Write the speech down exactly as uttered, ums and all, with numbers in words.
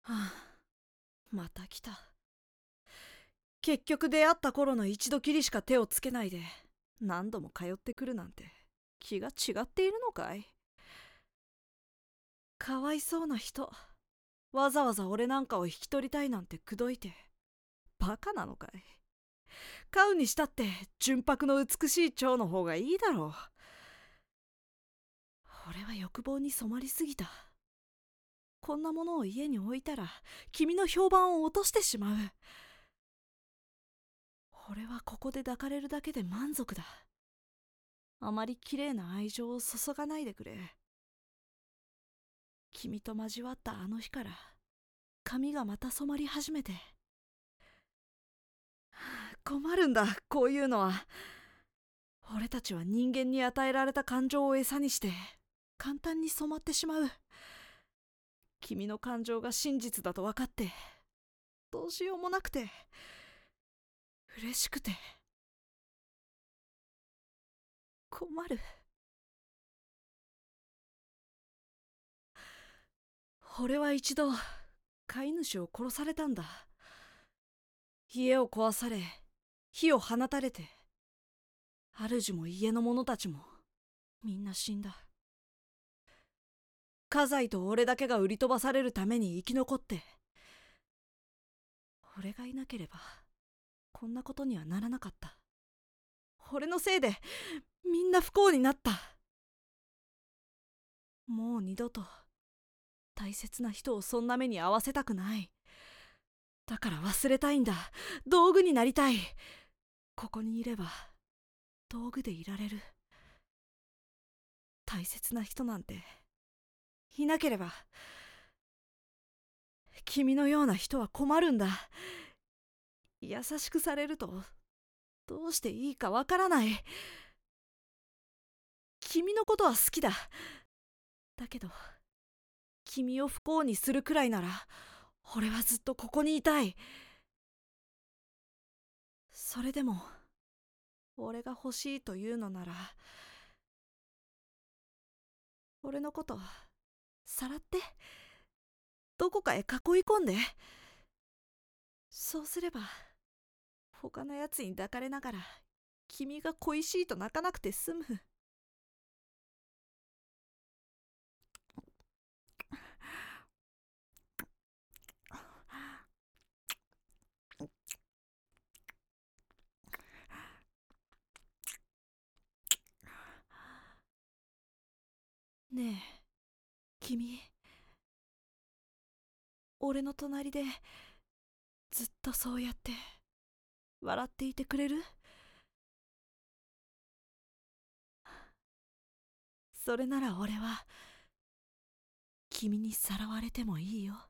あ、また来た。結局出会った頃の一度きりしか手をつけないで何度も通ってくるなんて気が違っているのかい。かわいそうな人。わざわざ俺なんかを引き取りたいなんて口説いてバカなのかい。飼うにしたって純白の美しい蝶の方がいいだろう。俺は欲望に染まりすぎた。こんなものを家に置いたら君の評判を落としてしまう。俺はここで抱かれるだけで満足だ。あまり綺麗な愛情を注がないでくれ。君と交わったあの日から髪がまた染まり始めて。困るんだ、こういうのは。俺たちは人間に与えられた感情を餌にして簡単に染まってしまう。君の感情が真実だと分かってどうしようもなくて、嬉しくて困る。俺は一度飼い主を殺されたんだ。家を壊され火を放たれて、主も家の者たちもみんな死んだ。家財と俺だけが売り飛ばされるために生き残って。俺がいなければこんなことにはならなかった。俺のせいでみんな不幸になった。もう二度と大切な人をそんな目に遭わせたくない。だから忘れたいんだ。道具になりたい。ここにいれば道具でいられる。大切な人なんていなければ。君のような人は困るんだ。優しくされるとどうしていいかわからない。君のことは好きだ。だけど君を不幸にするくらいなら俺はずっとここにいたい。それでも俺が欲しいというのなら、俺のことさらって、どこかへ囲い込んで。そうすれば他のやつに抱かれながら君が恋しいと泣かなくて済む。ねえ君、俺の隣でずっとそうやって笑っていてくれる？それなら俺は君にさらわれてもいいよ。